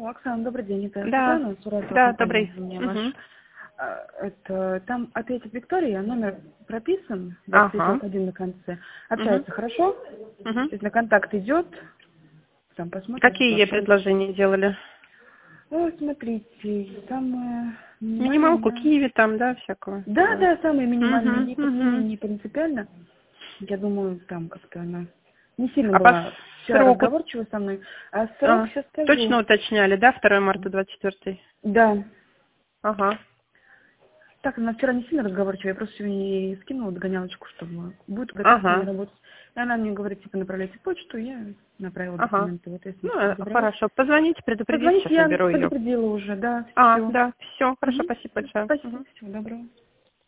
Оксана, добрый день. Это Да, Светлана, Сурасова, да, компания добрый. «Мне ваш». Мгм. Там ответит Виктория, номер прописан, Ага. 2341 на конце. Мгм. Общается хорошо, Мгм. если на контакт идет, там посмотрим, Какие ей согласуем. предложения делали? О, смотрите, самое Минималку, минимальное. киви там, да, всякого. Да, да, самые минимальные, Мгм. не по цене, Мгм. не принципиально. Я думаю, там как-то она не сильно А по была вчера сроку разговорчива со мной. А срок сейчас скажу. точно уточняли, да, 2 марта 24? Да. Ага. Так, она вчера не сильно разговорчивая, я просто сегодня ей скинула догонялочку, чтобы будет готов к ней Ага. работать. И она мне говорит, типа, направляйте почту, я направила Ага. документы. Вот я с ней Ну, сейчас разобралась. хорошо. Позвоните, предупредите, Позвоните, сейчас я наберу ее. предупредила уже, да, все. Да, все, хорошо, спасибо большое. Спасибо, Мгм. всего доброго.